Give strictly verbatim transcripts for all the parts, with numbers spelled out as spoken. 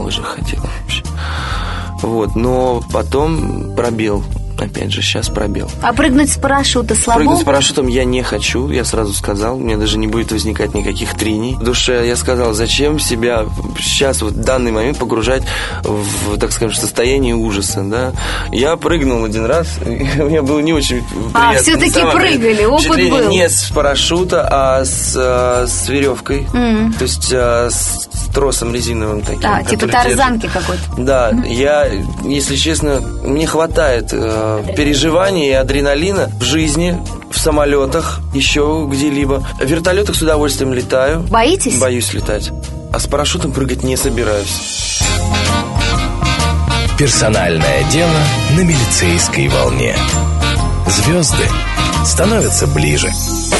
же хотел вообще. Вот, но потом пробел. Опять же, сейчас пробел. А прыгнуть с парашюта слабо? Прыгнуть с парашютом я не хочу, я сразу сказал. Мне даже не будет возникать никаких трений. В душе я сказал, зачем себя сейчас, вот в данный момент погружать в, так скажем, состояние ужаса, да. Я прыгнул один раз, у меня было не очень приятно. А, все-таки прыгали, опыт был. Не с парашюта, а с, с веревкой. Mm. То есть с тросом резиновым таким. А, типа тарзанки держит. Какой-то. Да, mm. я, если честно, мне хватает переживаний и адреналина в жизни, в самолетах, еще где-либо. В вертолетах с удовольствием летаю. Боитесь? Боюсь летать. А с парашютом прыгать не собираюсь. Персональное дело на милицейской волне. Звезды становятся ближе.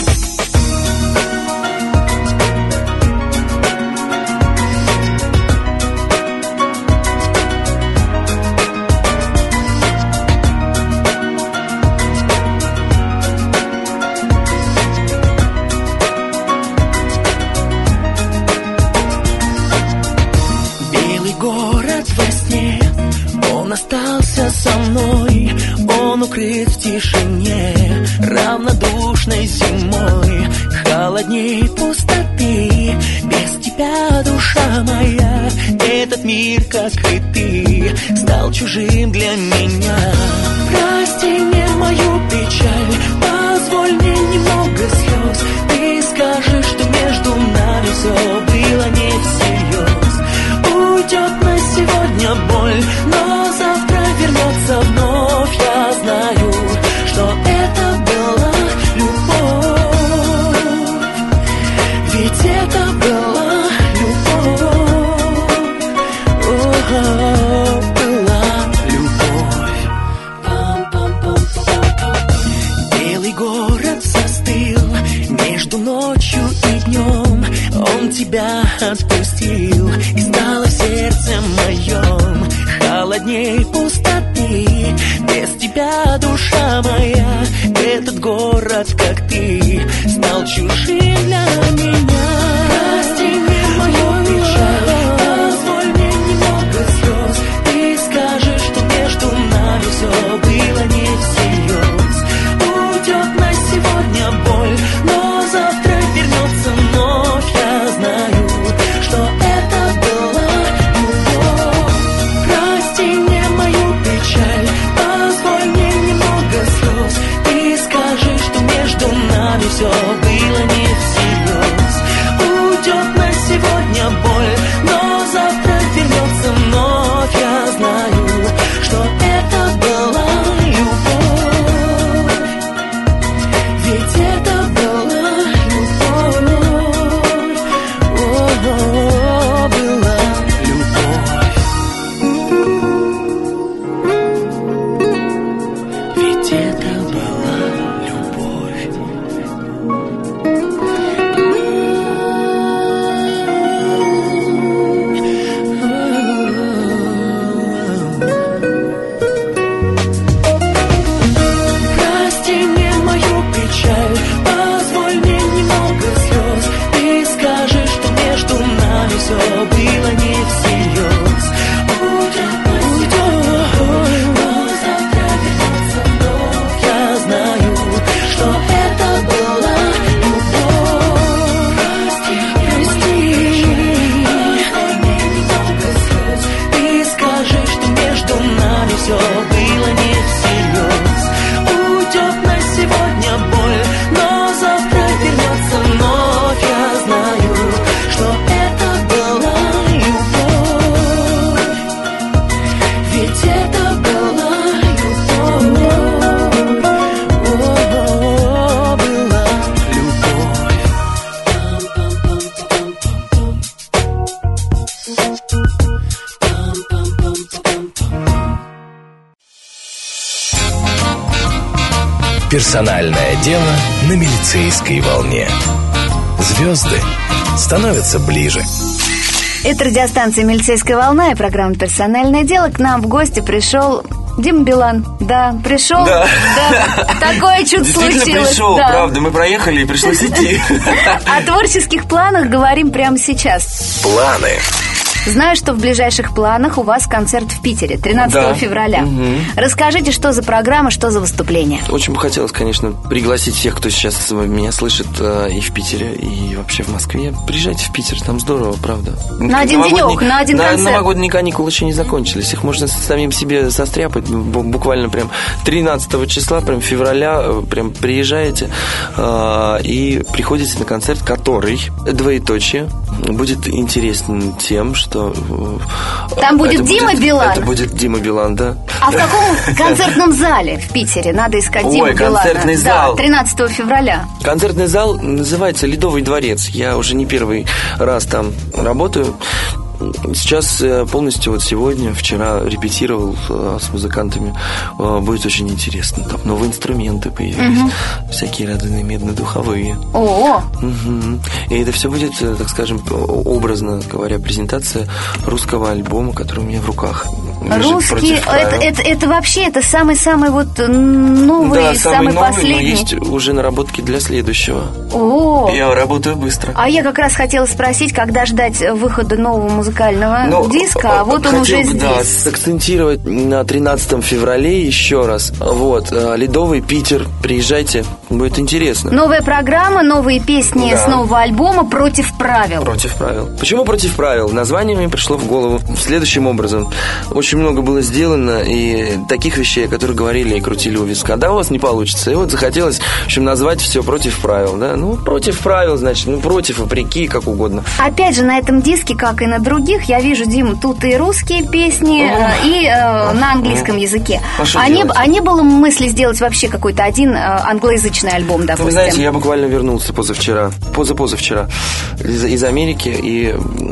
Со мной он укрыт в тишине, равнодушной зимой, холодней пустоты. Без тебя, душа моя, этот мир, как и ты, стал чужим для меня. Прости мне мою печаль, позволь мне немного слез. Ты скажешь, что между нами все было не всерьез. Уйдет на сегодня боль, но завтра вернется вновь. Я знаю, что это была любовь, ведь это была любовь. О-о-о, была любовь. Пам-пам-пам-пам-пам. Белый город застыл между ночью и днем. Он тебя отпустил, и стало в сердце моем холодней пустоты. Без тебя, душа моя, этот город, как ты, стал чужим для меня. Прости мне мою печаль, позволь мне немного слез. Ты скажешь, что между нами все было не всерьез. Уйдет на сегодня боль, но завтра вернется вновь. Я знаю, что это была любовь. Прости мне мою печаль, позволь мне немного слез. Ты скажешь, что между нами все было не всерьез. Уйдет на сегодня боль, но завтра вернется вновь. Я знаю, что это была любовь, ведь это была любовь. О-о-о, была любовь, ведь это была любовь. Прости мне мою печаль, позволь мне немного слез. Ты скажешь, что между нами все было не всерьез. Уйдет, уйдет, но завтра вернется вновь. Я знаю, что это была любовь. Прости, прости, позволь мне немного слез. Ты скажешь, что между нами все было не всерьез. Уйдет на сегодня боль, но завтра вернется вновь. Я знаю, что это была любовь, ведь это была любовь. О-о-о, была любовь. Пам-пам-пам-пам-пам. Персональное дело на милицейской волне. Звезды становятся ближе. Это радиостанция «Милицейская волна» и программа «Персональное дело». К нам в гости пришел Дима Билан. Да, пришел. Да. Да. Такое чудо случилось. Действительно пришел, да. правда. Мы проехали и пришлось идти. О творческих планах говорим прямо сейчас. Планы. Знаю, что в ближайших планах у вас концерт в Питере тринадцатого Да. февраля. Угу. Расскажите, что за программа, что за выступление? Очень бы хотелось, конечно, пригласить всех, кто сейчас меня слышит э, и в Питере, и вообще в Москве. Приезжайте в Питер, там здорово, правда. На один Новогодний- денек, на один на- концерт. Новогодние каникулы еще не закончились. Их можно самим себе состряпать. Бу- Буквально прям тринадцатого числа, прям февраля, э, прям приезжаете э, и приходите на концерт, который, двоеточие, будет интересен тем, что... э, Там будет это Дима Билан? Это будет Дима Билан, да. А в каком концертном зале в Питере? Надо искать Ой, Диму Билана. концертный зал. Да, тринадцатого февраля. Концертный зал называется «Ледовый дворец». Я уже не первый раз там работаю. Сейчас э, полностью вот сегодня, вчера репетировал э, с музыкантами. Э, Будет очень интересно. Там новые инструменты появились. Всякие разные медно-духовые. О, Мгм. И это все будет, э, так скажем, образно говоря, презентация русского альбома, который у меня в руках. Лежит русский, «Против это, правил». это, это вообще, это самый-самый вот новый, Да, самый, самый новый, последний. но есть уже наработки для следующего. О, Я работаю быстро. а я как раз хотела спросить, когда ждать выхода нового музыкального Ну, диска, а вот он хотел уже бы, да, здесь. акцентировать на тринадцатом феврале еще раз. Вот, э, Ледовый, Питер, приезжайте, будет интересно. Новая программа, новые песни Да. с нового альбома «Против правил». Против правил. Почему против правил? Название мне пришло в голову следующим образом. Очень много было сделано и таких вещей, которые говорили и крутили у виска. Да, у вас не получится. И вот захотелось, в общем, назвать все против правил. Да? Ну, против правил, значит, ну, против, вопреки, как угодно. Опять же, на этом диске, как и на других, я вижу, Дима, тут и русские песни, э, и э, на английском языке. А что А не, делать? а не было мысли сделать вообще какой-то один э, англоязычный альбом, допустим? Вы знаете, я буквально вернулся позавчера, позапозавчера из, из Америки и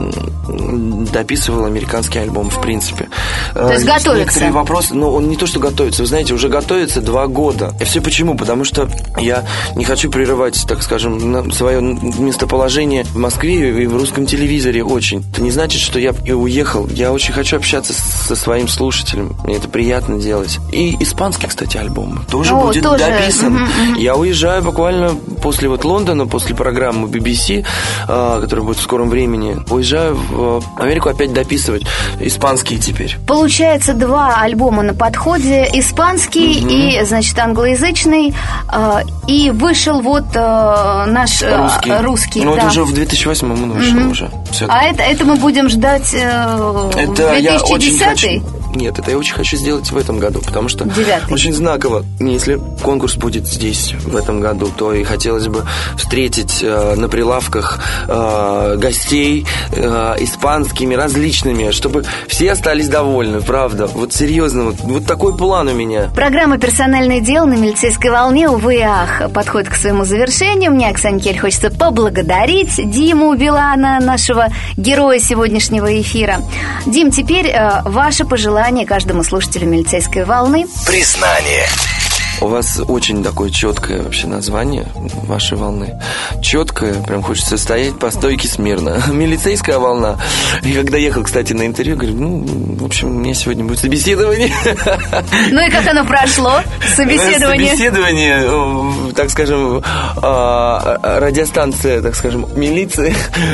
м, дописывал американский альбом, в принципе. То есть Э, готовится? Некоторые вопросы, но он не то, что готовится, вы знаете, уже готовится два года. И все почему? Потому что я не хочу прерывать, так скажем, на- свое местоположение в Москве и в русском телевизоре очень. Это не значит, что я и уехал. Я очень хочу общаться с- со своим слушателем. Мне это приятно делать. И испанский, кстати, альбом тоже О, будет тоже. дописан. Мгм, мгм. Я уезжаю буквально после вот Лондона, после программы би би си, а, которая будет в скором времени. Уезжаю в Америку опять дописывать испанский теперь. Получается, два альбома на подходе. Испанский и, значит, англоязычный. э, И вышел вот э, наш э, Русский. русский, Ну, да. это уже в две тысячи восьмом он вышел уже. Всё. А это, это мы будем ждать э, Это в я две тысячи очень десятый? хочу. Нет, это я очень хочу сделать в этом году, потому что Девятый. очень знаково. Если конкурс будет здесь в этом году, то и хотелось бы встретить э, на прилавках э, гостей э, испанскими, различными, чтобы все остались довольны, правда. Вот серьезно, вот, вот такой план у меня. Программа «Персональное дело» на милицейской волне, увы и ах, подходит к своему завершению. Мне, Оксане Кель, хочется поблагодарить Диму Билана, нашего героя сегодняшнего эфира. Дим, теперь э, ваше пожелание каждому слушателю милицейской волны. Признание. У вас очень такое четкое вообще название вашей волны. Четкое, прям хочется стоять по стойке смирно. Милицейская волна. И когда ехал, кстати, на интервью, говорю, ну, в общем, у меня сегодня будет собеседование. Ну и как оно прошло, собеседование? Собеседование, э, так скажем, э, радиостанция, так скажем, милиции.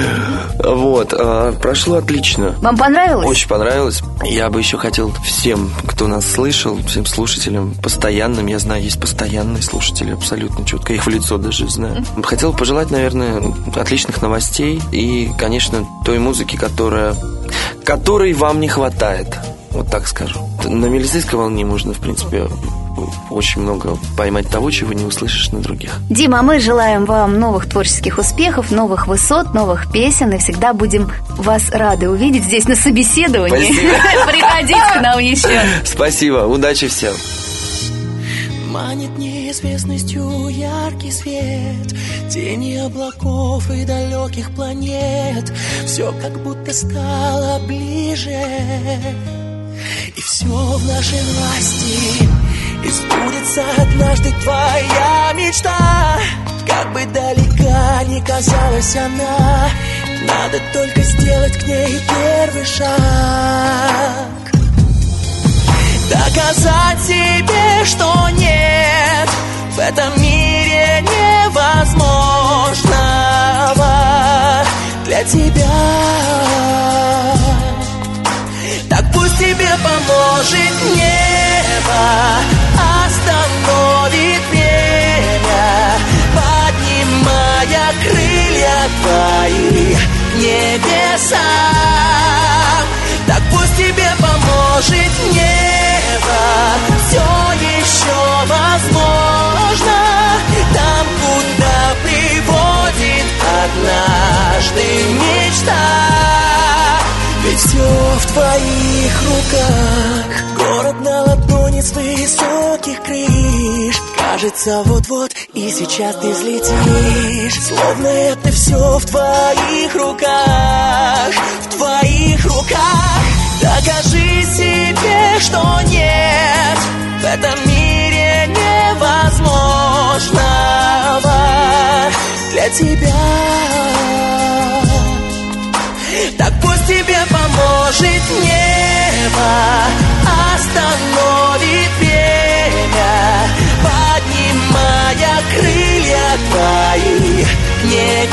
Вот, э, прошло отлично. Вам понравилось? Очень понравилось. Я бы еще хотел всем, кто нас слышал, всем слушателям, постоянным, я знаю, есть постоянные слушатели, абсолютно четко, я их в лицо даже знаю. Хотел пожелать, наверное, отличных новостей и, конечно, той музыки, которая, которой вам не хватает, вот так скажу. На милицейской волне можно, в принципе, очень много поймать того, чего не услышишь на других. Дима, а мы желаем вам новых творческих успехов, новых высот, новых песен, и всегда будем вас рады увидеть здесь на собеседовании. Спасибо. Приходите к нам еще. Спасибо, удачи всем. Манит неизвестностью яркий свет, тени облаков и далеких планет. Все как будто стало ближе, и все в нашей власти. И сбудется однажды твоя мечта. Как бы далека ни казалась она, надо только сделать к ней первый шаг. Доказать себе, что нет в этом мире невозможного для тебя. пусть тебе поможет небо, остановит время, поднимая крылья твои в небеса. Так пусть тебе поможет небо, все еще возможно, там, куда приводит однажды мечта. Ведь все в твоих руках, город на ладони с высоких крыш. Кажется, вот-вот и сейчас ты взлетишь, словно это все в твоих руках, в твоих руках. Докажи себе, что нет в этом мире невозможного для тебя. Так пусть тебе поможет небо, остановит время, поднимая крылья твои к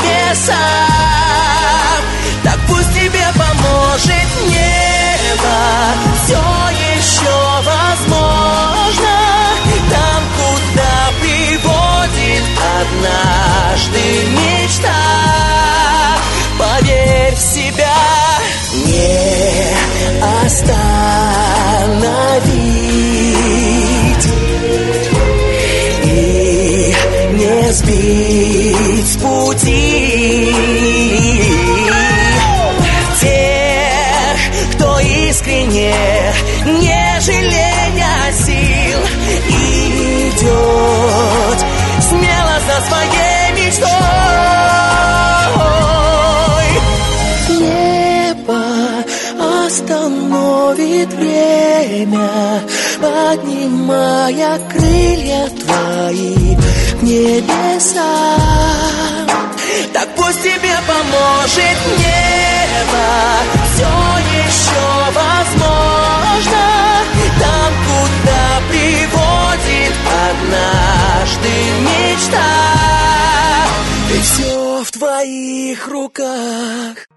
небесам. Так пусть тебе поможет небо, все еще возможно, там, куда приводит однажды мечта. Поверь в себя, не остановить и не сбить с пути тех, кто искренне, не жалея сил, идет смело за своей мечтой. Небо остановит время, поднимая крылья твои в небеса. Так пусть тебе поможет небо, все еще возможно, там, куда приводит однажды мечта. Ведь все в твоих руках.